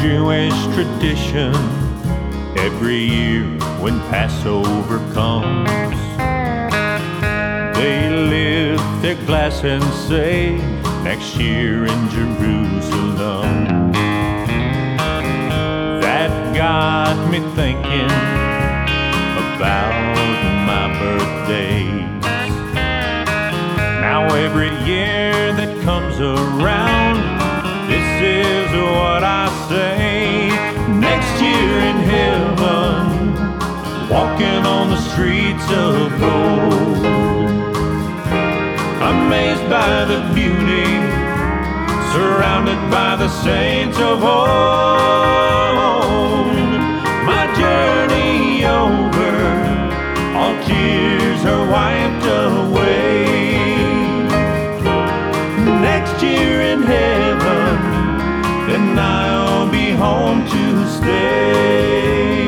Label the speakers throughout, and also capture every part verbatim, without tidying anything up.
Speaker 1: Jewish tradition. Every year when Passover comes, they lift their glass and say, next year in Jerusalem. That got me thinking about my birthdays. Now every year that comes around, this is what I say. Next year in heaven, walking on the streets of gold, amazed by the beauty, surrounded by the saints of old. My journey over, all tears are wiped away. Next year in heaven, then I'll be home to stay.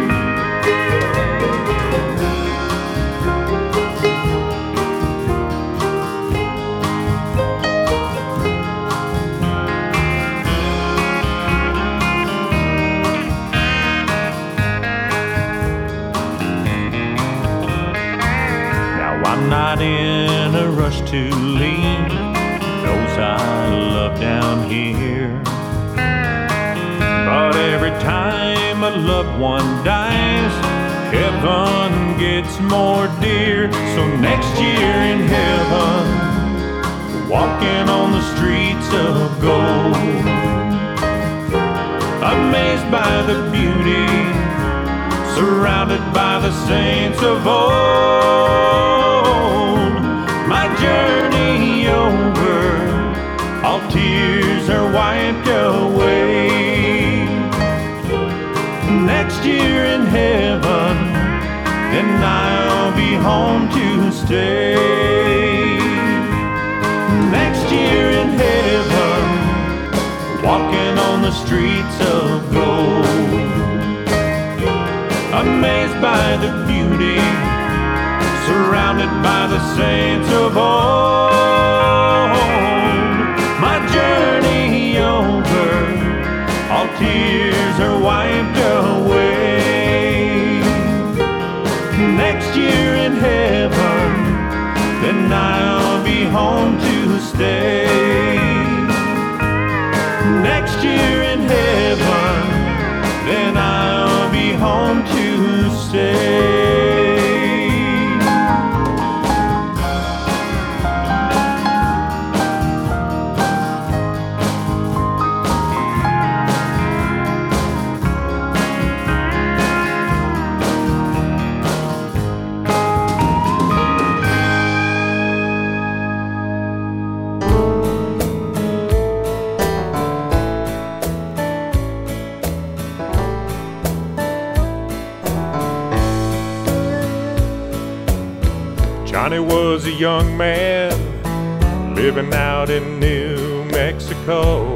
Speaker 1: Now I'm not in a rush to leave those I love down here, but every time a loved one dies, heaven gets more dear. So next year in heaven, walking on the streets of gold, amazed by the beauty, surrounded by the saints of old. My journey over, all tears are wiped away. Next year in heaven, then I'll be home to stay. Next year in heaven, walking on the streets of gold, amazed by the beauty, surrounded by the saints of old. My journey over, all tears are wiped away. Next year in heaven, then I'll be home to stay. Next year in heaven, then I'll be home to stay. Johnny was a young man living out in New Mexico.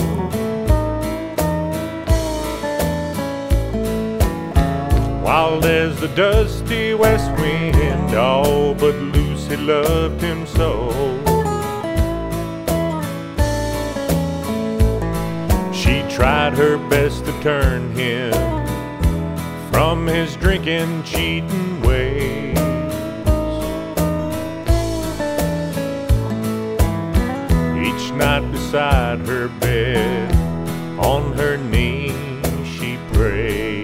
Speaker 1: Wild as the dusty west wind, all but Lucy loved him so. She tried her best to turn him from his drinking, cheating ways. Each night beside her bed, on her knees she prayed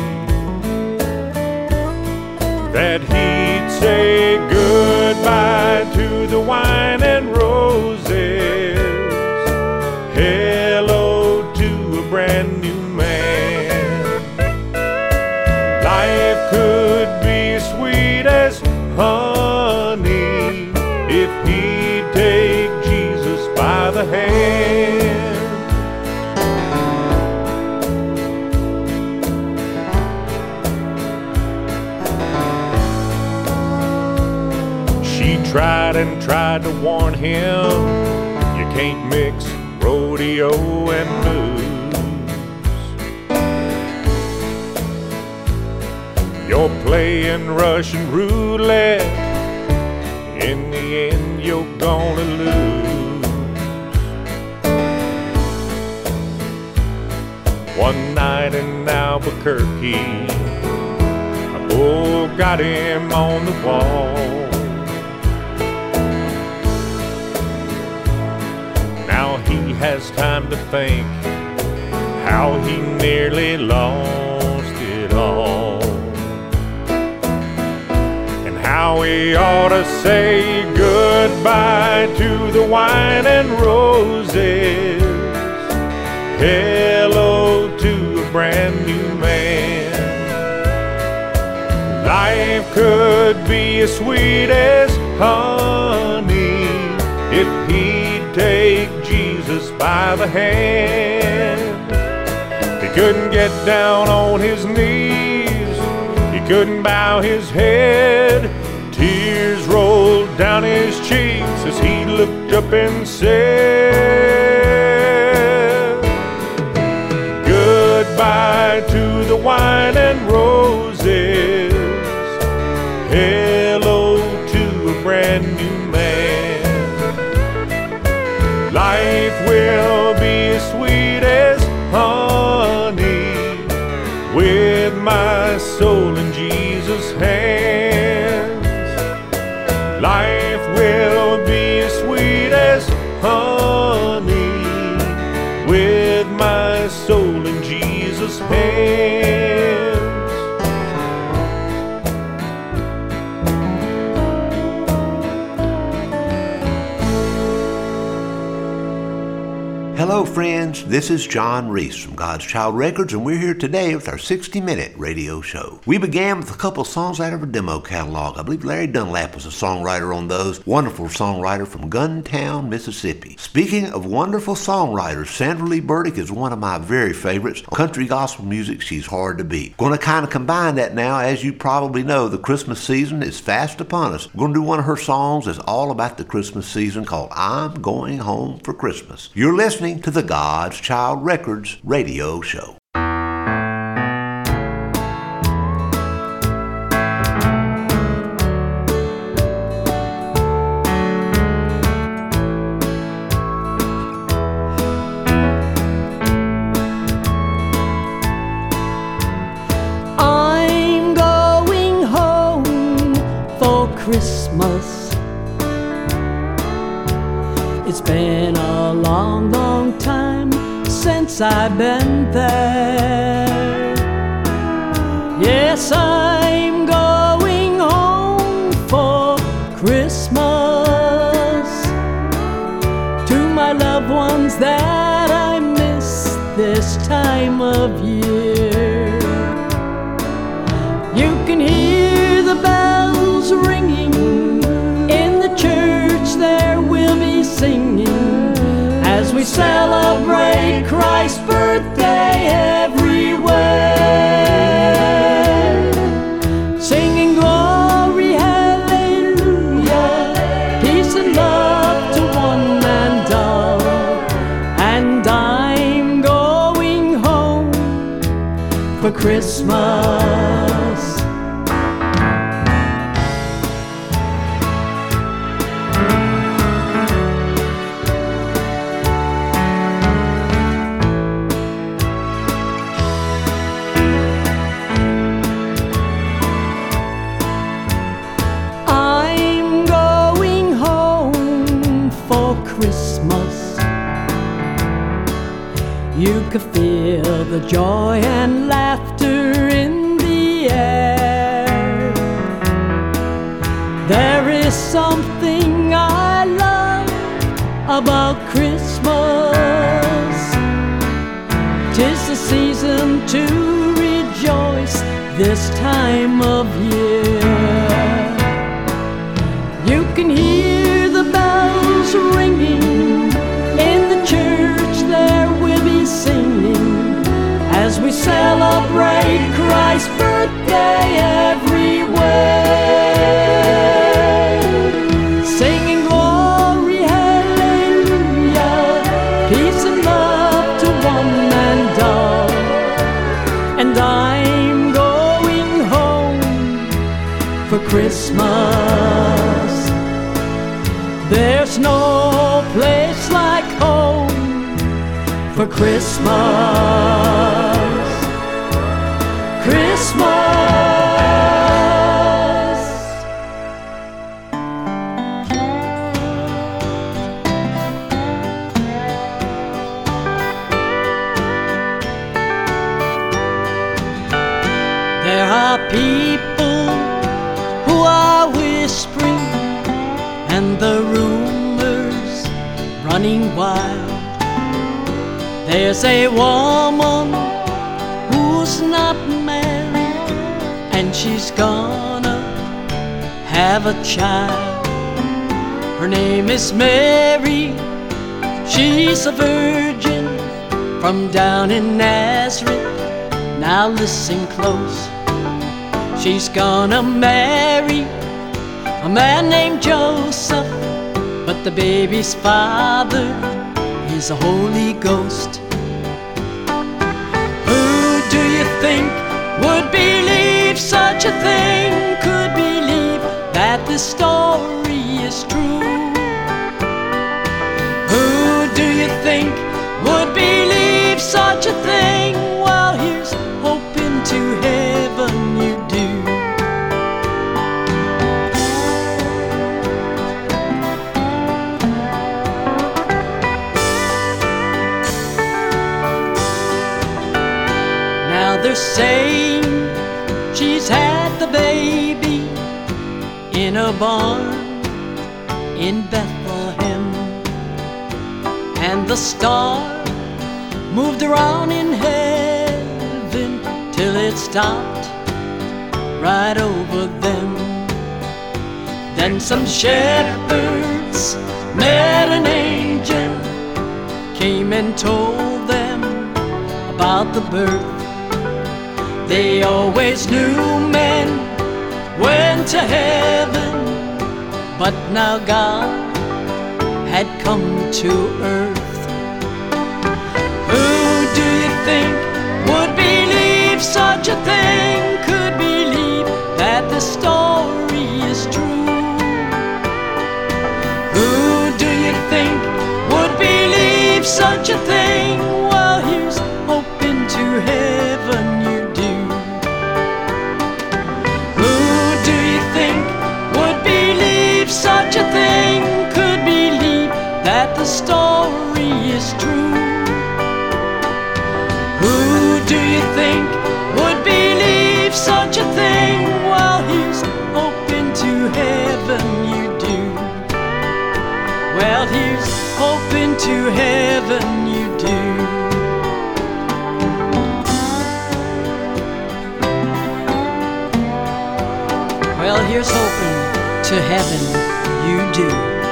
Speaker 1: that he'd say goodbye to the wine and roses, hello to a brand new man. Life could be sweet as honey if he'd take Jesus by the hand. She tried and tried to warn him, you can't mix rodeo and blues. You're playing Russian roulette, in the end you're gonna lose. One night in Albuquerque, a bull got him on the wall. Now he has time to think how he nearly lost it all, and how he ought to say goodbye to the wine and roses, hello to a brand new man. Life could be as sweet as honey if he'd take Jesus by the hand. He couldn't get down on his knees, he couldn't bow his head. Tears rolled down his cheeks as he looked up and said, goodbye to the wine and roses, hello to a brand new man. Life will be as sweet as honey with my soul in Jesus' hands. Life will be as sweet as honey with my soul in Jesus' hands.
Speaker 2: Hello friends, this is John Reese from God's Child Records, and we're here today with our sixty minute radio show. We began with a couple songs out of our demo catalog. I believe Larry Dunlap was a songwriter on those. Wonderful songwriter from Guntown, Mississippi. Speaking of wonderful songwriters, Sandra Lee Burdick is one of my very favorites. Country gospel music, she's hard to beat. Going to kind of combine that now. As you probably know, the Christmas season is fast upon us. We're going to do one of her songs that's all about the Christmas season called I'm Going Home for Christmas. You're listening to the God's Child Records radio show.
Speaker 3: I'm going home for Christmas. It's been a long, long time since I've been there. Yes, I'm going home for Christmas to my loved ones that I miss this time of year. You can hear the bells ringing in the church, there will be singing as we celebrate Christ's birthday everywhere. Singing glory, hallelujah, peace and love to one and all. And I'm going home for Christmas. You could feel the joy and laughter in the air. There is something I love about Christmas. 'Tis the season to rejoice this time of year. You can hear the bells ringing in the church, there will be singing as we celebrate Christ's birthday everywhere. Singing glory, hallelujah, peace and love to one and all. And I'm going home for Christmas. There's no place like home for for Christmas. Christmas. There are people who are whispering and the rumors running wild. There's a woman who's not married and she's gonna have a child. Her name is Mary, she's a virgin from down in Nazareth. Now listen close. She's gonna marry a man named Joseph, but the baby's father is a Holy Ghost. Who do you think would believe such a thing? Could believe that this story is true? Who do you think would believe such a thing? Well, here's hoping to heaven you do. Now they're saying she's had the baby in a barn in Bethlehem, and the star moved around in heaven till it stopped right over them. Then some shepherds met an angel, came and told them about the birth. They always knew men went to heaven, but now God had come to earth. Who do you think would believe such a thing? Could believe that the story is true? Who do you think would believe such a thing? Well, here's hoping to heaven you do. Who do you think would believe such a thing? Could believe that the story is true? Who do you think would believe such a thing? Well, here's hoping to heaven you do. Well, here's hoping to heaven you do. Well, here's hoping to heaven you do.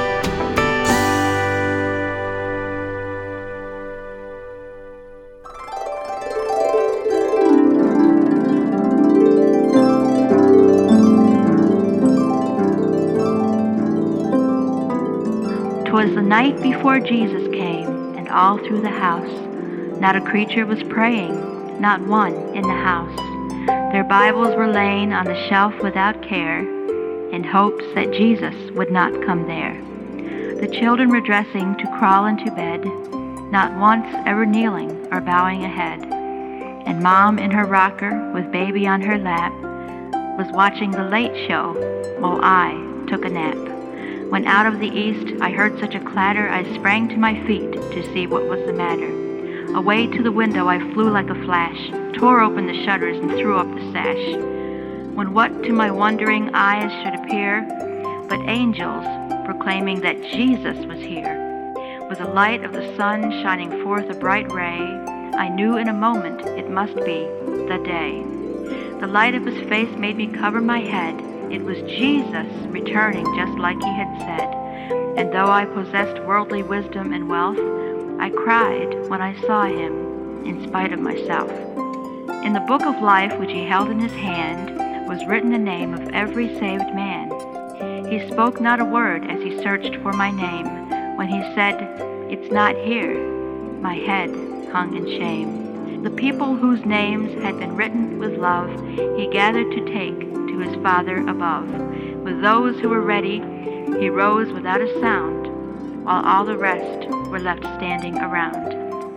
Speaker 4: "'Twas the night before Jesus came, and all through the house not a creature was praying, not one in the house. Their Bibles were laying on the shelf without care, in hopes that Jesus would not come there. The children were dressing to crawl into bed, not once ever kneeling or bowing a head. And Mom in her rocker with baby on her lap was watching the Late Show while I took a nap. When out of the east I heard such a clatter, I sprang to my feet to see what was the matter. Away to the window I flew like a flash, tore open the shutters and threw up the sash. When what to my wondering eyes should appear but angels proclaiming that Jesus was here. With the light of the sun shining forth a bright ray, I knew in a moment it must be the day. The light of his face made me cover my head. It was Jesus returning just like he had said. And though I possessed worldly wisdom and wealth, I cried when I saw him in spite of myself. In the book of life which he held in his hand was written the name of every saved man. He spoke not a word as he searched for my name. When he said, "It's not here," my head hung in shame. The people whose names had been written with love, he gathered to take to his Father above. With those who were ready, he rose without a sound, while all the rest were left standing around.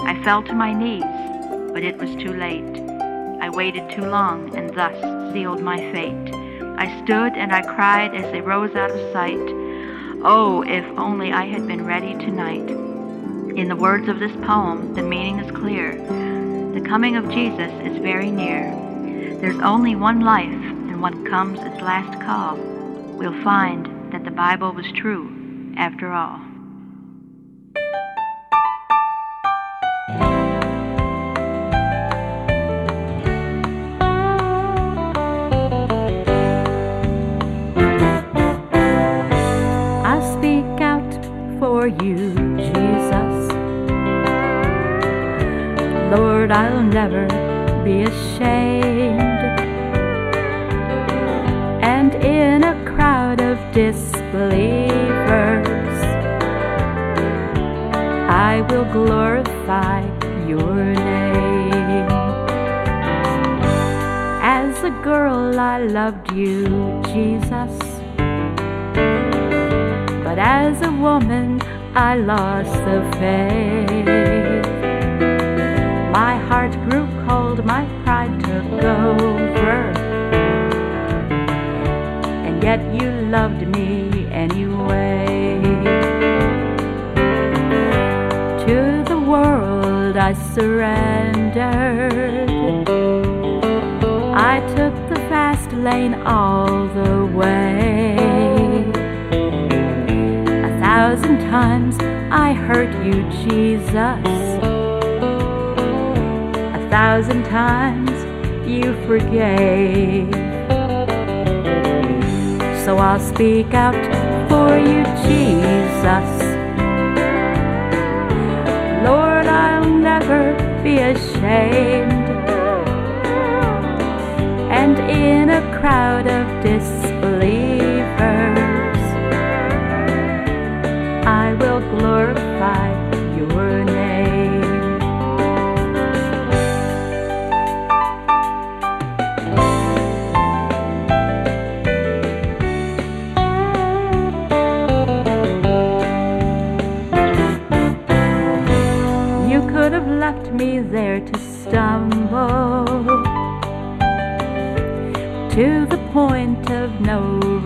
Speaker 4: I fell to my knees, but it was too late. I waited too long and thus sealed my fate. I stood and I cried as they rose out of sight. Oh, if only I had been ready tonight. In the words of this poem, the meaning is clear. The coming of Jesus is very near. There's only one life, and when comes its last call, we'll find that the Bible was true after all.
Speaker 3: For you, Jesus, Lord, I'll never be ashamed. And in a crowd of disbelievers, I will glorify your name. As a girl, I loved you, Jesus. But as a woman, I lost the faith. My heart grew cold, my pride took over, and yet you loved me anyway. To the world I surrendered. I took the fast lane all the way. A thousand times I hurt you, Jesus. A thousand times you forgave. So I'll speak out for you, Jesus. Lord, I'll never be ashamed. And in a crowd of disbelievers, I will glorify your name. You could have left me there to stumble to the point of no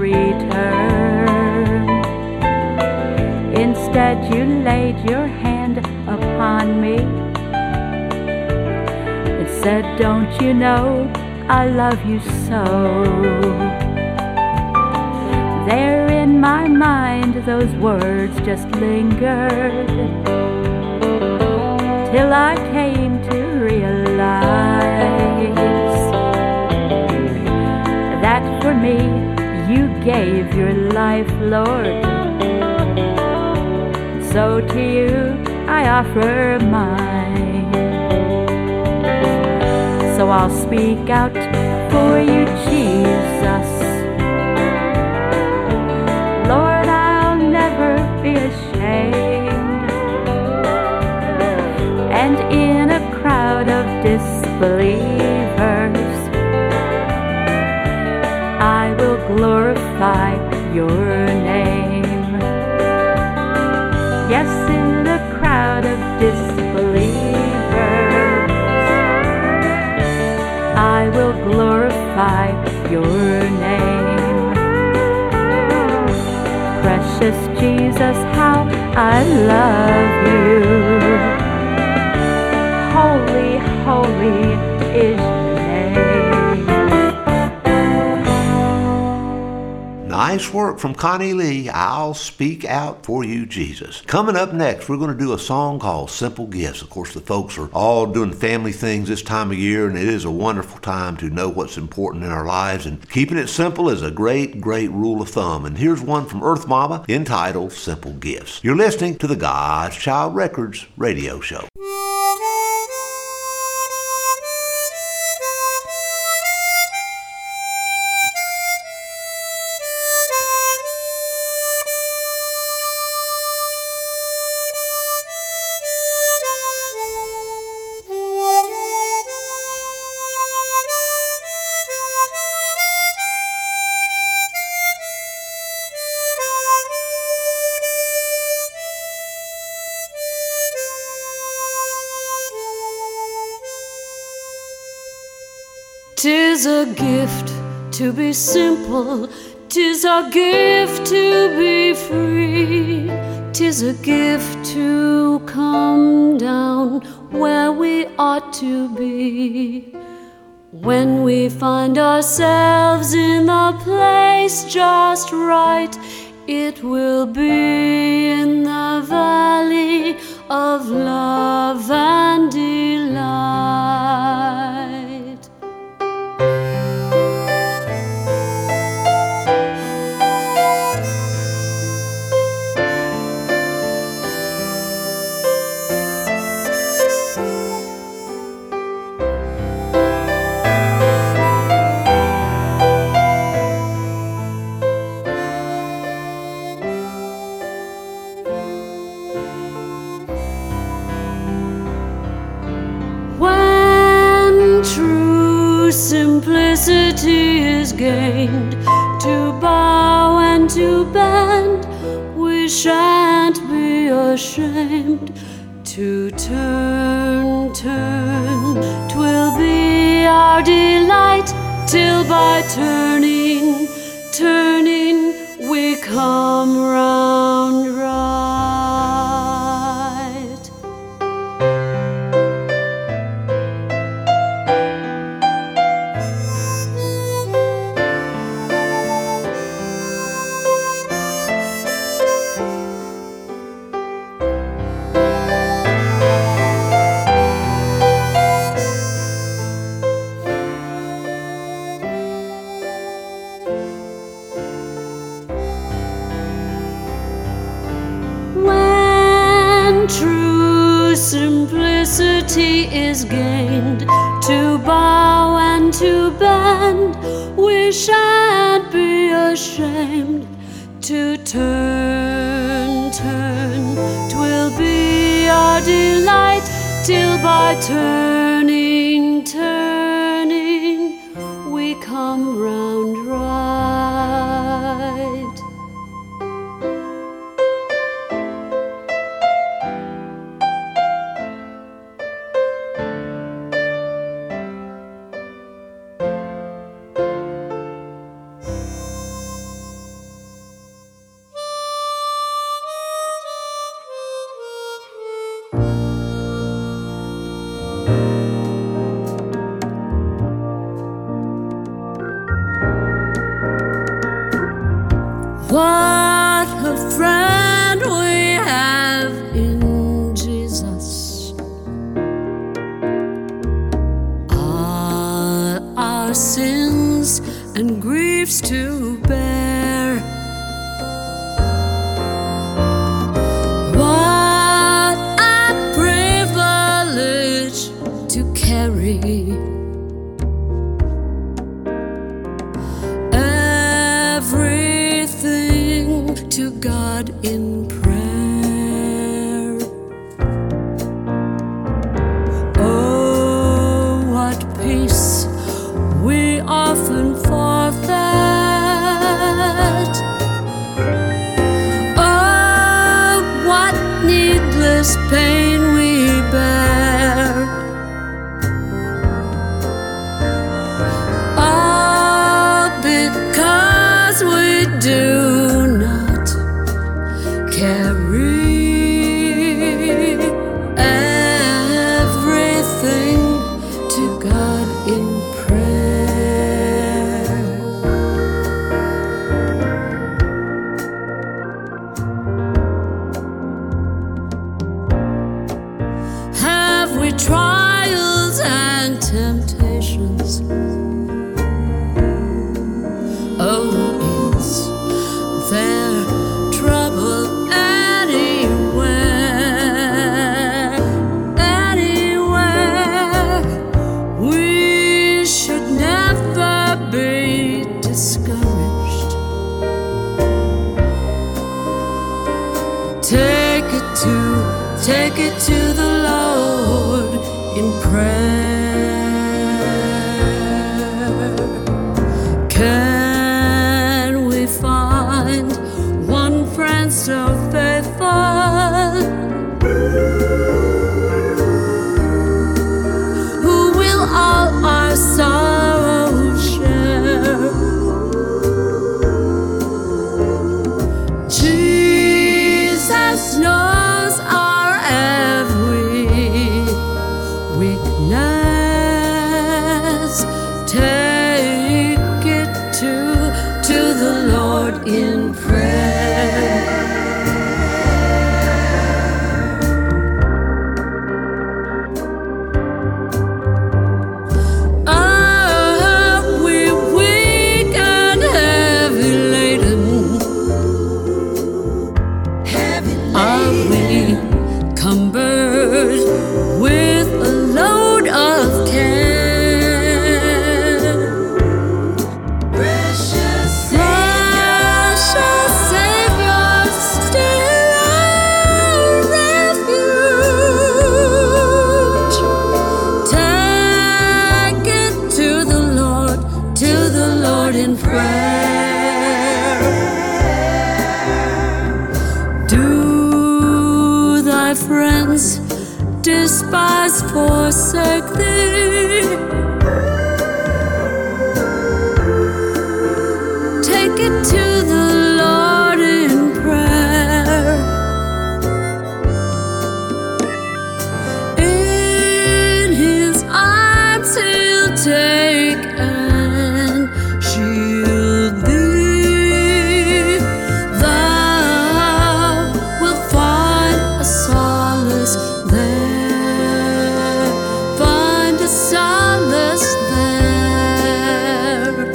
Speaker 3: return. Instead, you laid your hand upon me. It said, don't you know I love you so? There in my mind those words just lingered, till I came to realize that for me you gave your life, Lord. So to you I offer mine. So I'll speak out for you, Jesus. Lord, I'll never be ashamed. And in a crowd of disbelievers, I will glorify your name. Yes, in a crowd of disbelievers, I will glorify your name. Precious Jesus, how I love you. Holy, holy is your
Speaker 2: Nice work from Connie Lee. I'll speak out for you, Jesus. Coming up next, we're going to do a song called Simple Gifts. Of course, the folks are all doing family things this time of year, and it is a wonderful time to know what's important in our lives. And keeping it simple is a great, great rule of thumb. And here's one from Earth Mama entitled Simple Gifts. You're listening to the God's Child Records radio show.
Speaker 3: 'Tis a gift to be simple, 'tis a gift to be free, 'tis a gift to come down where we ought to be. When we find ourselves in the place just right, it will be in the valley of love and delight. Simplicity is gained, to bow and to bend, we shan't be ashamed to turn, turn. 'Twill be our delight till by turning, turning, we come round right. Simplicity is gained, to bow and to bend, we shan't be ashamed to turn, turn. 'Twill be our delight till by turning, turning, we come round right. What a friend we have in Jesus. All our sins and griefs to bear. What a privilege to carry to God in prayer. Oh, what peace we often forfeit. Oh, what needless pain we bear. Oh, because we do carry everything to God in prayer. Have we trials and temptations? Oh, is there trouble anywhere, anywhere? We should never be discouraged. Take it to, take it to the Lord in prayer. Can we find one friend so faithful, who will all our sorrows the Lord in prayer.
Speaker 5: Despise, forsake thee. Take it to the Lord in prayer. In His arms He'll take and shield thee. Thou wilt find a solace there. Solace there.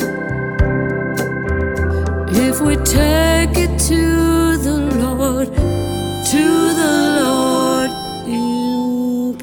Speaker 5: If we take it to the Lord, to the Lord in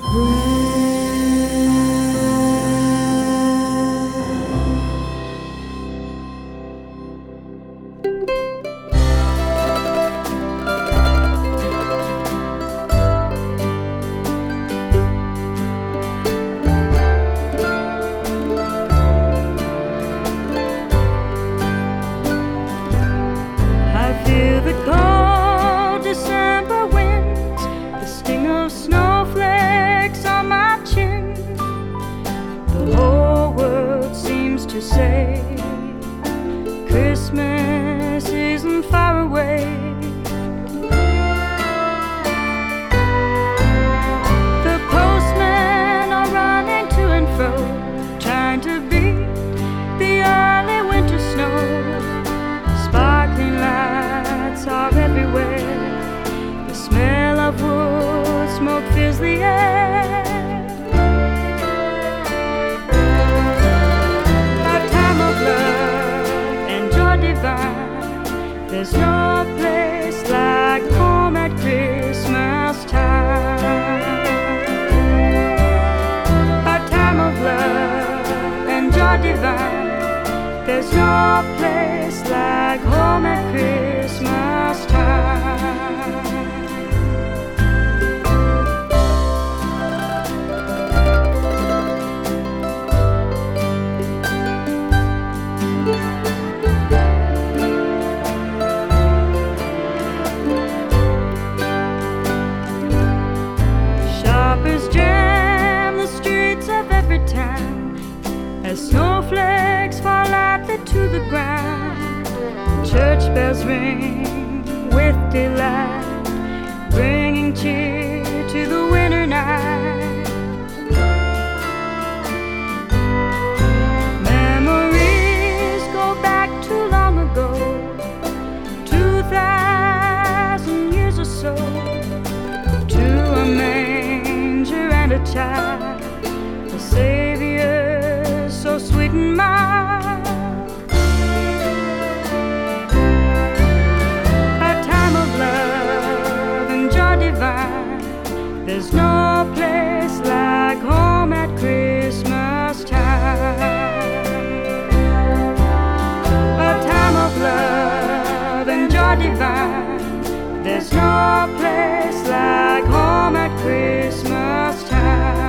Speaker 6: say Christmas isn't far away. The postmen are running to and fro, trying to beat the early winter snow. Sparkling lights are everywhere. The smell of wood smoke fills the air. There's no place like home at Christmas time. A time of love and joy divine. There's no place like home at Christmas time. As snowflakes fall lightly to the ground, church bells ring with delight, bringing cheer to the winter night. Memories go back too long ago, two thousand years or so, to a manger and a child, the Savior so sweet and mild. A time of love and joy divine. There's no place like home at Christmas time. A time of love and joy divine. There's no place like home at Christmas time.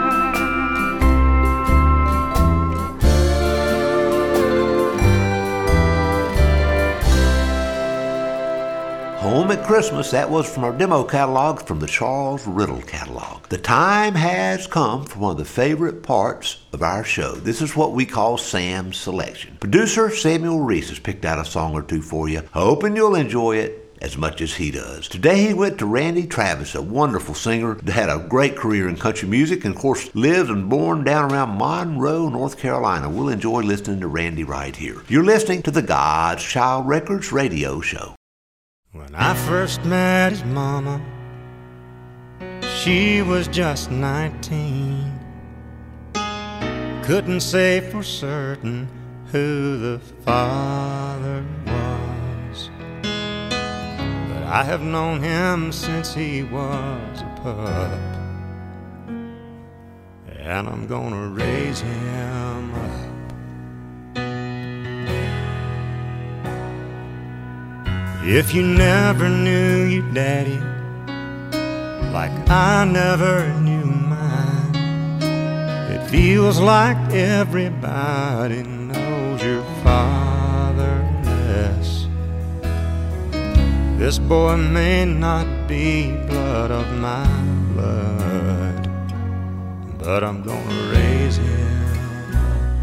Speaker 2: Home at Christmas, that was from our demo catalog from the Charles Riddle catalog. The time has come for one of the favorite parts of our show. This is what we call Sam's Selection. Producer Samuel Reese has picked out a song or two for you, hoping you'll enjoy it. as much as he does. Today he went to Randy Travis, a wonderful singer that had a great career in country music and, of course, lived and born down around Monroe, North Carolina. We'll enjoy listening to Randy right here. You're listening to the God's Child Records radio show.
Speaker 7: When I first met his mama, she was just nineteen. Couldn't say for certain who the father was, but I have known him since he was a pup, and I'm gonna raise him up. If you never knew your daddy like I never knew mine, it feels like everybody knows your father less. This boy may not be blood of my blood, but I'm gonna raise him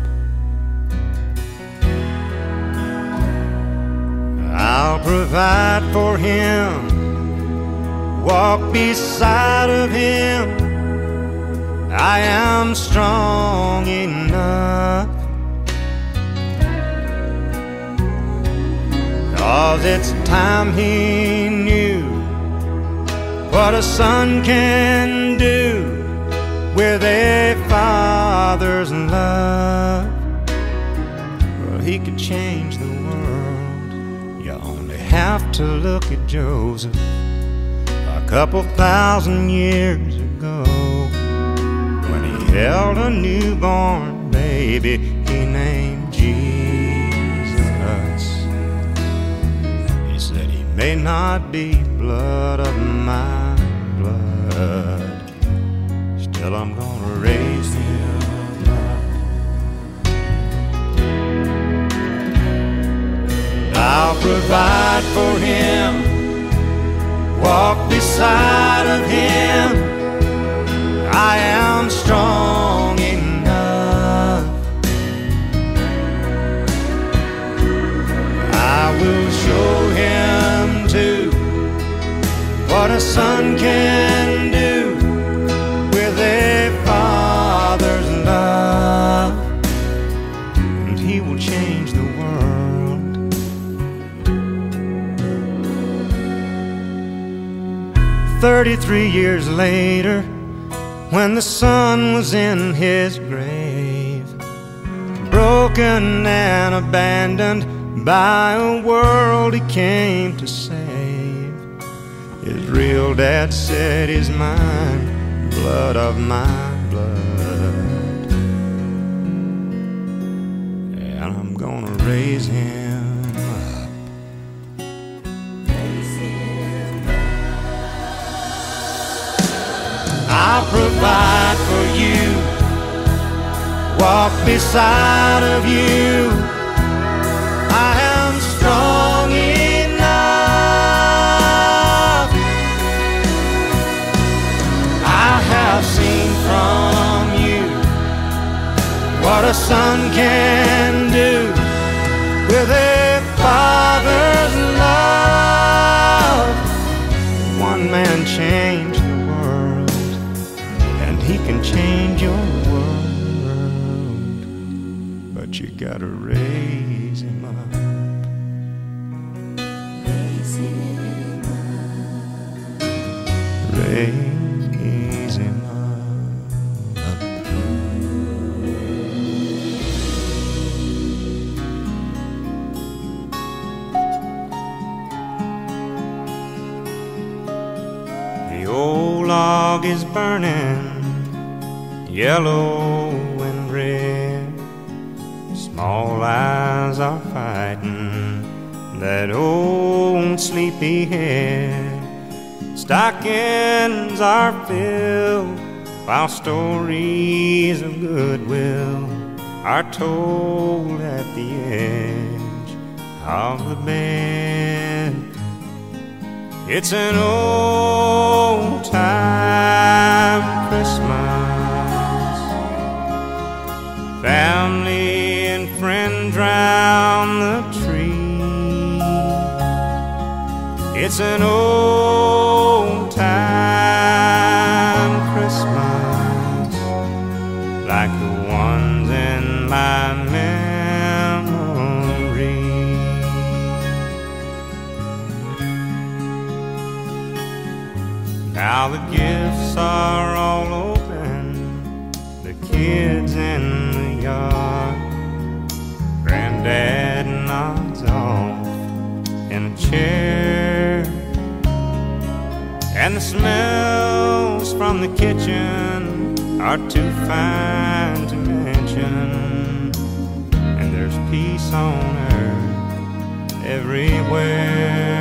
Speaker 7: up. I'll provide for him, walk beside of him. I am strong enough, 'cause it's time he knew what a son can do with a father's love. Well, he could change the world. You only have to look at Joseph a couple thousand years ago, when he held a newborn baby he named Jesus. He said he may not be blood of my blood, still I'm gonna raise him up. I'll provide for him, walk beside of him. I am strong enough. I will show him too what a son can do with a father's love, and he will change the world. Thirty-three years later, when the son was in his grave, broken and abandoned by a world he came to save, his real dad said, "He's mine, blood of my blood, and I'm gonna raise him up." Raise him up. I'll provide for you, walk beside of you. I am strong enough. I have seen from you what a son can do with a father's love. One man changed the world, and he can change your world, but you gotta raise him up. Raise him up. Raise him up. The old log is burning, yellow and red. Small eyes are fighting that old sleepy head. Stockings are filled while stories of goodwill are told at the edge of the bed. It's an old time Christmas, family and friends round the tree. It's an old time Christmas, like the ones in my memory. Now the gifts are all open, the kids in the yard, Granddad nods off in a chair, and the smells from the kitchen are too fine to mention, and there's peace on earth everywhere.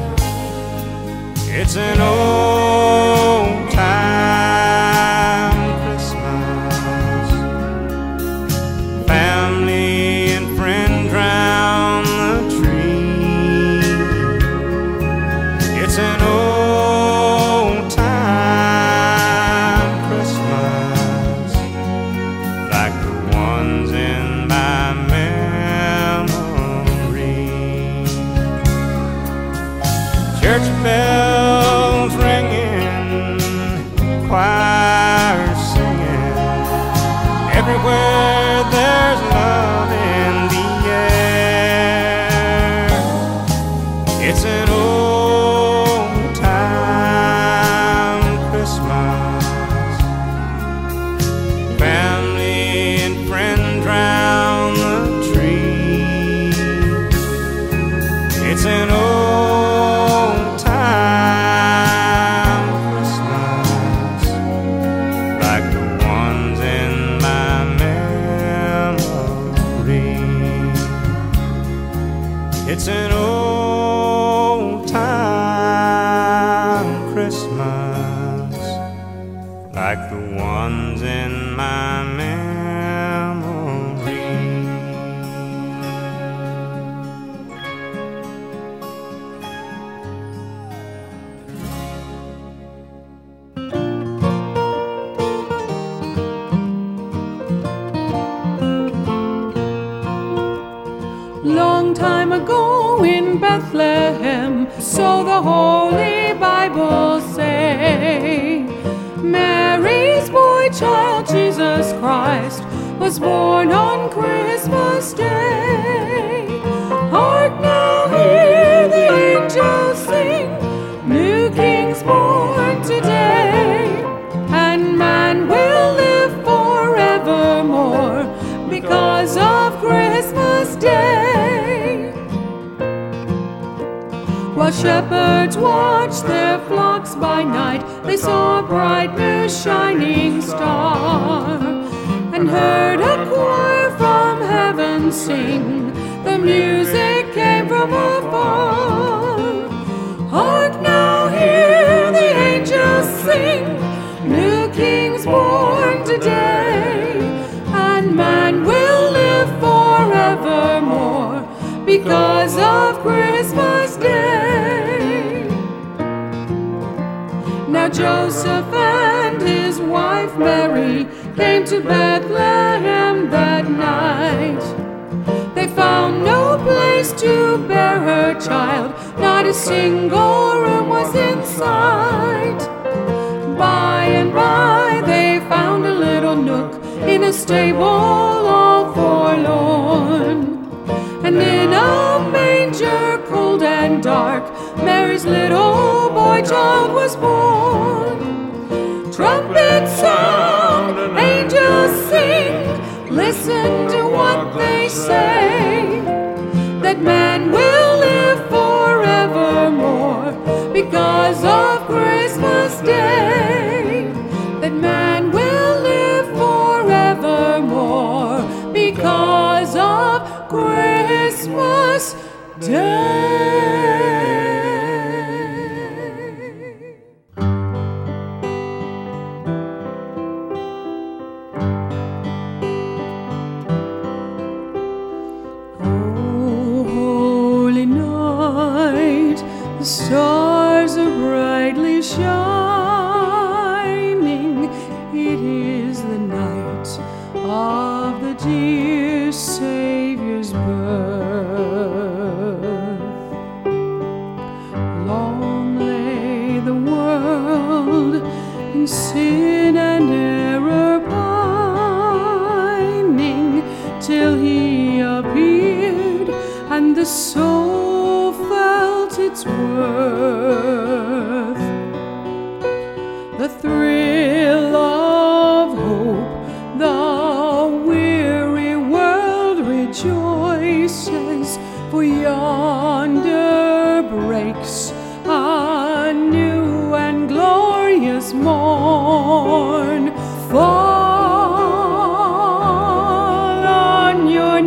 Speaker 7: It's an old time Christmas, family and friends round the tree. It's an old time Christmas, like the ones in my memory. Church bells ringing, choirs singing, everywhere there's love in the air. It's an old time Christmas, family and friends round the tree. It's an old time Christmas, like the ones in my memory. It's an old time Christmas, like the ones in my memory.
Speaker 3: Long time ago in Bethlehem, so the Holy Bible say, Mary's boy child Jesus Christ was born on Christmas Day. Hark now, hear the angels sing, new King's born today, and man will live forevermore because of Christmas Day. While shepherds watched their flocks by night, they saw a bright new shining star, and heard a choir from heaven sing, the music came from afar. Hark now, hear the angels sing, new King's born today, and man will live forevermore because of Christmas Day. Now Joseph and his wife Mary came to Bethlehem that night. They found no place to bear her child, not a single room was in sight. By and by they found a little nook in a stable all forlorn, and in a manger cold and dark, Mary's little boy child was born. Trumpets sound, angels sing, listen to what they say, that man will live forevermore because of Christmas Day, that man will live forevermore because of Christmas Day. Oh, holy night, the stars are brightly shining. It is the night of the dear Savior's birth. Long in sin and error pining, till he appeared and the soul felt its worth. The thrill of hope, the weary world rejoices, for yonder breaks a new and glorious morn. Fall on your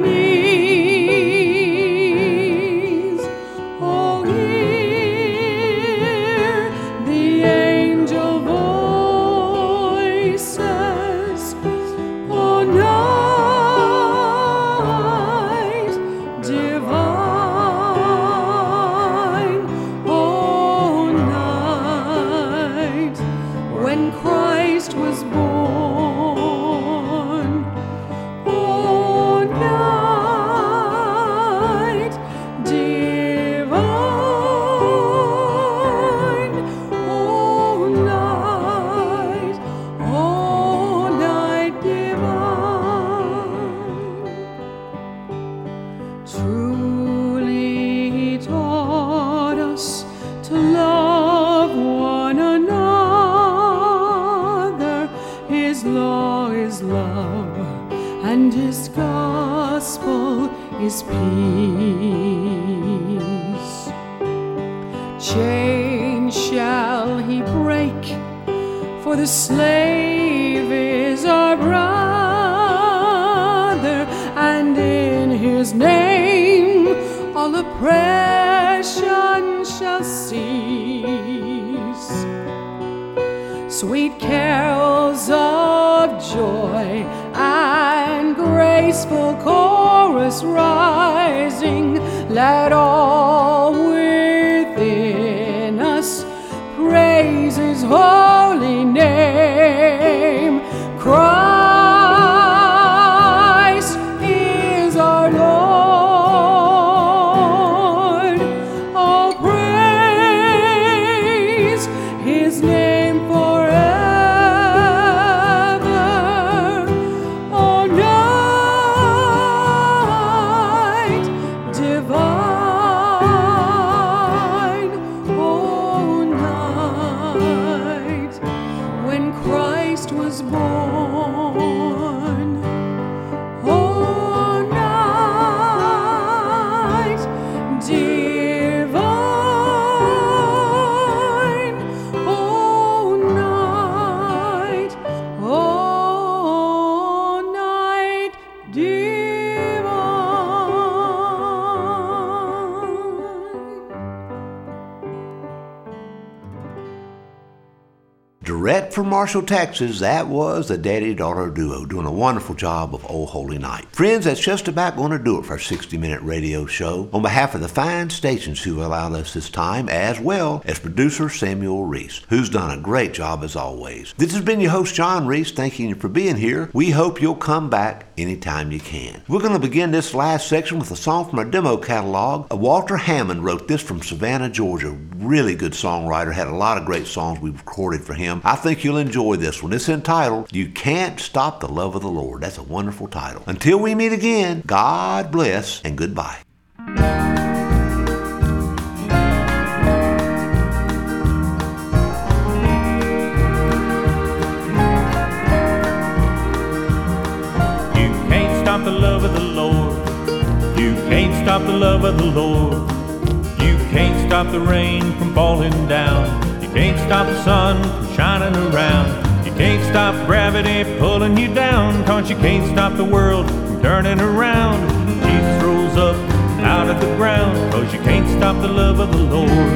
Speaker 3: knees, oh, hear the angel voices, oh, night divine, oh, night when Christ was born. Oh, night divine, oh, night, oh, night divine. Truly he taught us to love one another. His law is love, and his gospel is peace. Chains shall he break, for the slave is our brother, and in his name all oppression shall cease. Sweet carols of joy and graceful chorus rising, let all within us praise his holy name. Christ is our Lord. Oh, praise his name forever. Oh, night divine, oh, night when Christ was born. Oh, night divine, oh, night, oh, night divine.
Speaker 2: Direct from Marshall, Texas, that was the daddy-daughter duo doing a wonderful job of Oh Holy Night. Friends, that's just about going to do it for our sixty minute radio show. On behalf of the fine stations who allowed us this time, as well as producer Samuel Reese, who's done a great job as always. This has been your host, John Reese, thanking you for being here. We hope you'll come back anytime you can. We're going to begin this last section with a song from our demo catalog. Walter Hammond wrote this from Savannah, Georgia. Really good songwriter, had a lot of great songs we recorded for him. I think you'll enjoy this one. It's entitled, You Can't Stop the Love of the Lord. That's a wonderful title. Until we meet again, God bless and goodbye.
Speaker 1: You can't stop the love of the Lord. You can't stop the love of the Lord. You can't stop the rain from falling down. You can't stop the sun from shining around. You can't stop gravity pulling you down, 'cause you can't stop the world from turning around. Jesus rose up out of the ground, 'cause you can't stop the love of the Lord.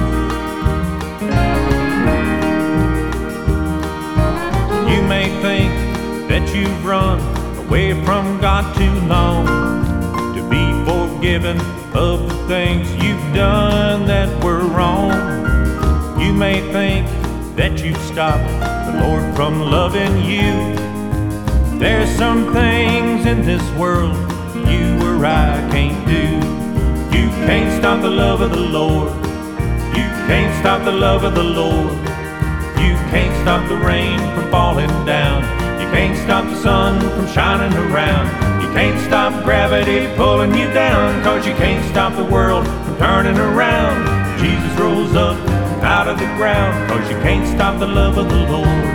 Speaker 1: You may think that you've run away from God too long to be forgiven of the things you've done that were wrong. You may think that you've stopped the Lord from loving you. There's some things in this world you or I can't do. You can't stop the love of the Lord. You can't stop the love of the Lord. You can't stop stop the rain from falling down. You can't stop the sun from shining around. You can't stop gravity pulling you down, 'cause you can't stop the world from turning around. Jesus rose up out of the ground, 'cause you can't stop the love of the Lord.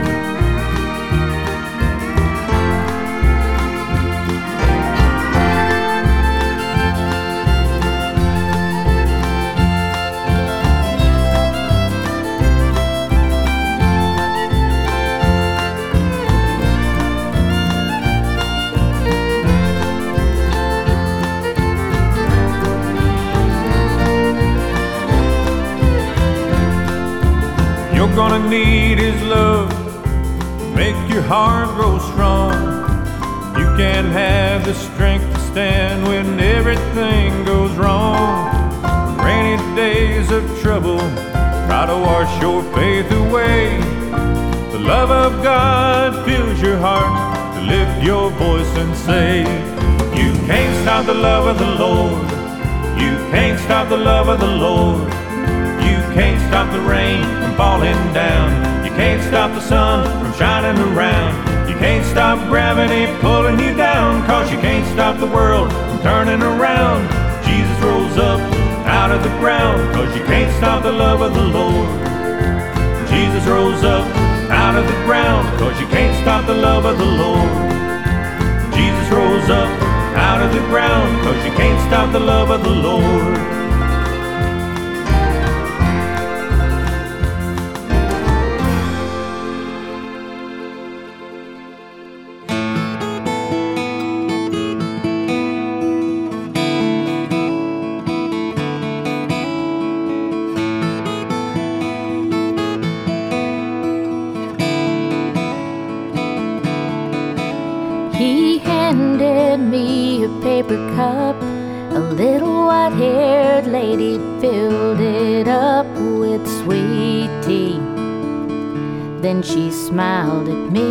Speaker 1: You're gonna need His love to make your heart grow strong. You can't have the strength to stand when everything goes wrong. Rainy days of trouble try to wash your faith away. The love of God fills your heart to lift your voice and say, you can't stop the love of the Lord. You can't stop the love of the Lord. You can't stop the rain from falling down. You can't stop the sun from shining around. You can't stop gravity pulling you down, 'cause you can't stop the world from turning around. Jesus rose up out of the ground, 'cause you can't stop the love of the Lord. Jesus rose up out of the ground, 'cause you can't stop the love of the Lord. Jesus rose up out of the ground, 'cause you can't stop the love of the Lord.
Speaker 8: He handed me a paper cup. A little white-haired lady filled it up with sweet tea. Then she smiled at me.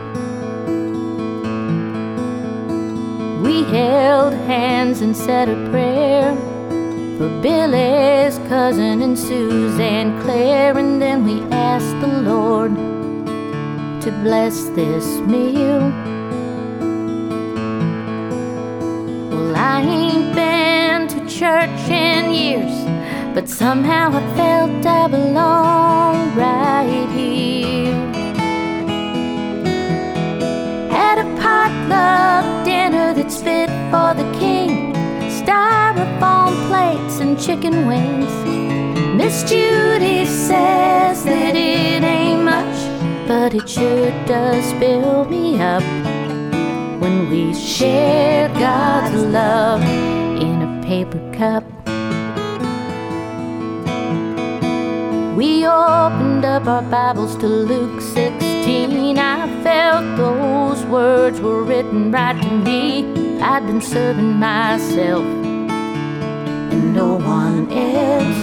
Speaker 8: We held hands and said a prayer for Billy's cousin and Suzanne Claire, and then we asked the Lord to bless this meal. I ain't been to church in years, but somehow I felt I belong right here. At a potluck dinner that's fit for the king, styrofoam plates and chicken wings. Miss Judy says that it ain't much, but it sure does fill me up when we share God's love in a paper cup. We opened up our Bibles to Luke sixteen. I felt those words were written right to me. I'd been serving myself and no one else.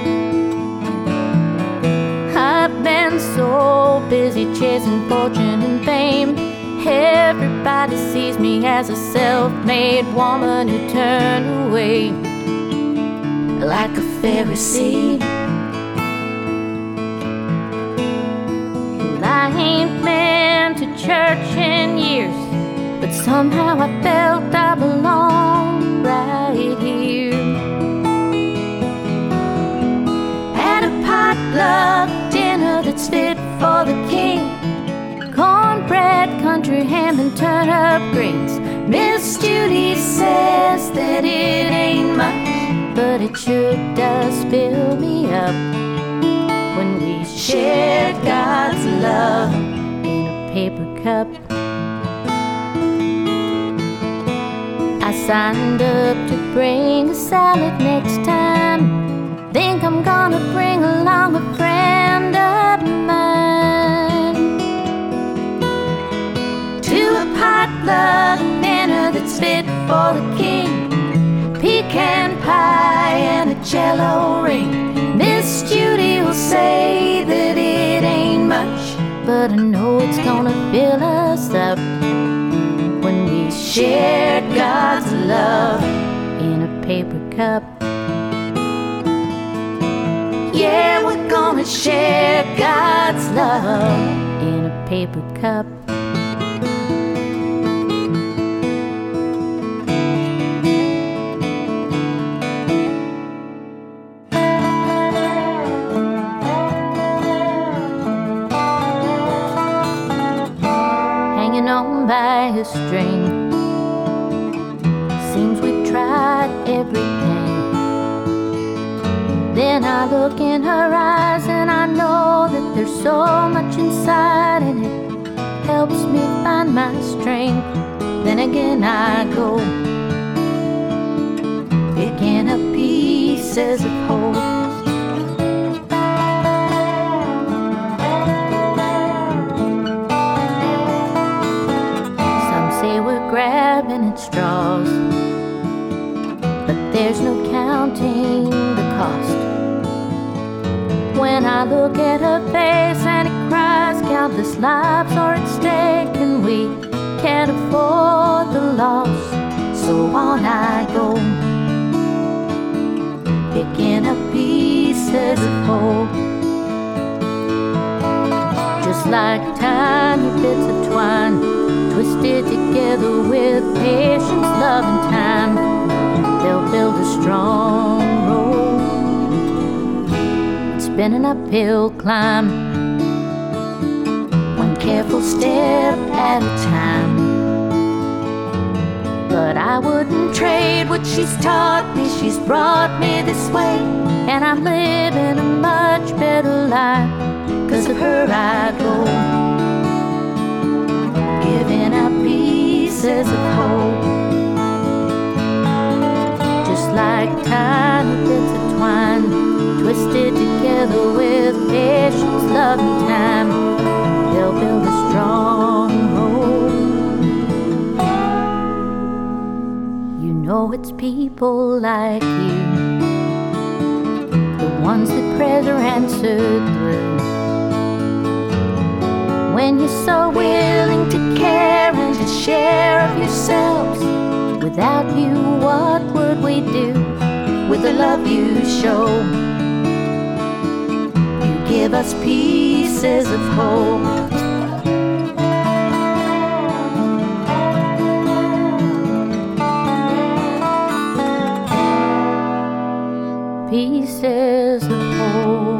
Speaker 8: I've been so busy chasing fortune and fame. Everybody sees me as a self-made woman who turned away like a Pharisee. Well, I ain't been to church in years, but somehow I felt I belong right here. At a potluck dinner that's fit for the king, cornbread, country ham, and turnip greens. Miss Judy says that it ain't much, but it sure does fill me up when we shared God's love in a paper cup. I signed up to bring a salad next time. Think I'm gonna bring along a friend of mine to a potluck dinner that's fit for the king. Pecan pie and a cello ring. Miss Judy will say that it ain't much, but I know it's gonna fill us up when we shared God's love in a paper cup. Yeah, we're gonna share share God's love in a paper cup. Hanging on by a string, seems we've tried everything. Then I look in her eyes and I know that there's so much inside, and it helps me find my strength. Then again I go picking up pieces of hope. Some say we're grabbing at straws, but there's no counting the cost. When I look at her face and it cries countless lives are at stake, and we can't afford the loss, so on I go picking up pieces of hope. Just like tiny bits of twine twisted together with patience, love, and time, they'll build a strong road. It's been an uphill climb, one careful step at a time. But I wouldn't trade what she's taught me. She's brought me this way, and I'm living a much better life. 'Cause of her I go giving out pieces of hope. Just like tiny bits of twine twisted together with patience, love, and time, they'll build a strong road. You know it's people like you, the ones that prayers are answered through. When you're so willing to care and to share of yourselves. Without you, what would we do with the love you show? You give us pieces of hope. Pieces of hope.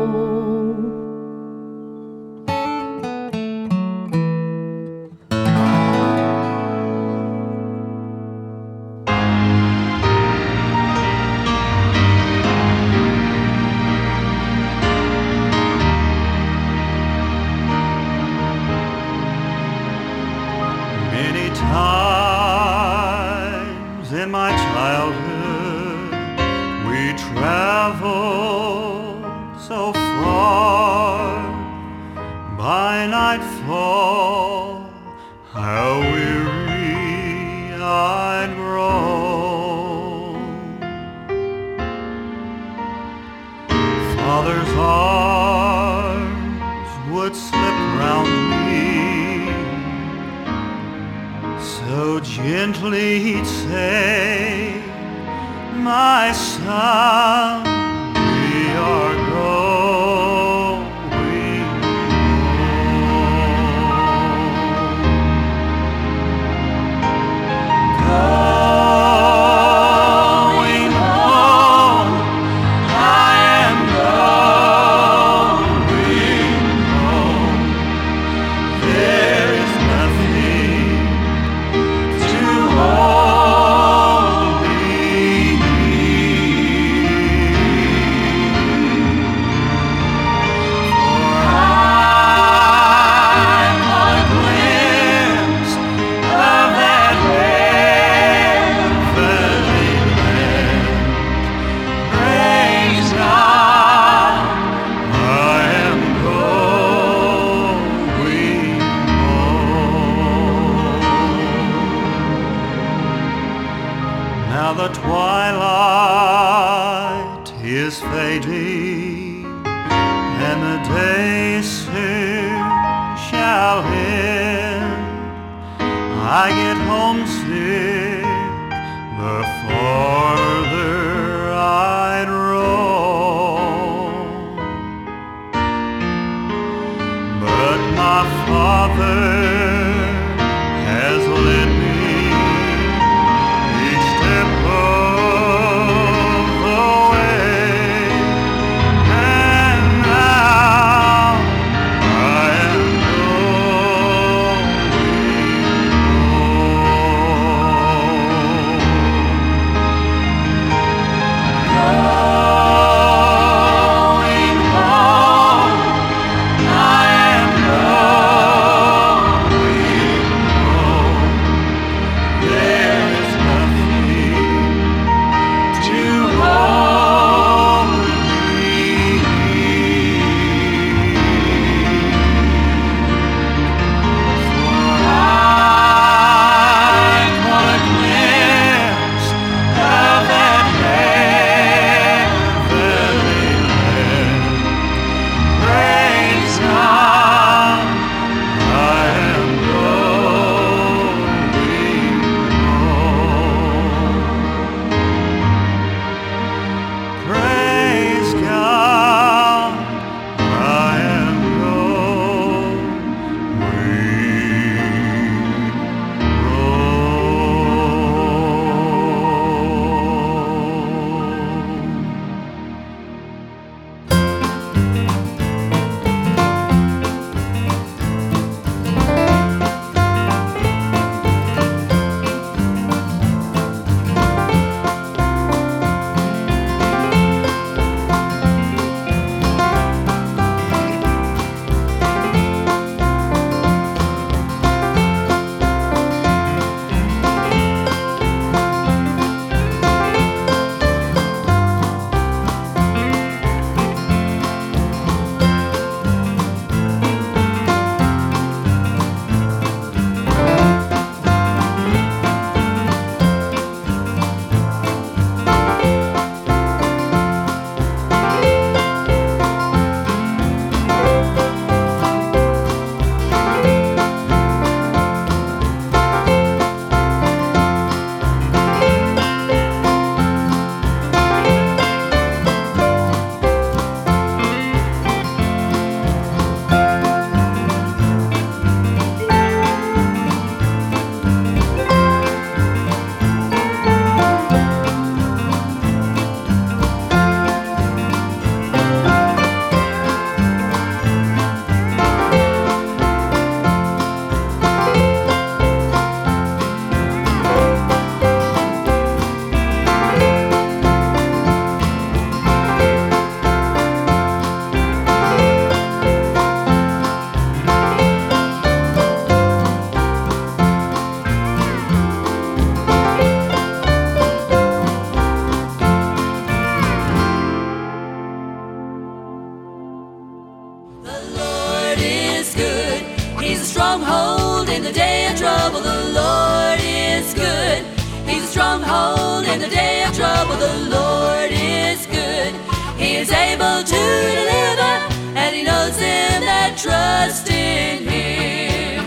Speaker 9: stronghold in the day of trouble. The Lord is good. He is able to deliver, and He knows them that trust in Him.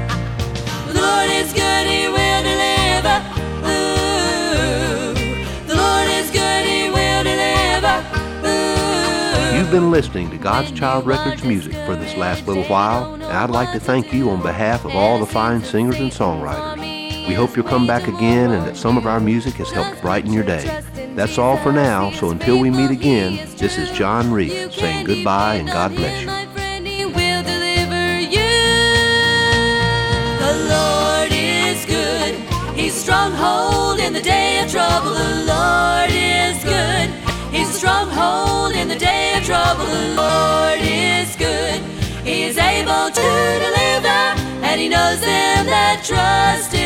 Speaker 9: The Lord is good, He will deliver. Ooh. The Lord is good, He will deliver. Ooh.
Speaker 2: You've been listening to God's Child Records music for this last little while, and I'd like to thank you on behalf of all the fine singers and songwriters. We hope you'll come back again and that some of our music has helped brighten your day. That's all for now, so until we meet again, this is John Reese saying goodbye and God bless you.
Speaker 9: The Lord is good. He's a stronghold in the day of trouble. The Lord is good. He's a stronghold in the day of trouble. The Lord is good. He is able to deliver, and He knows them that trust in Him.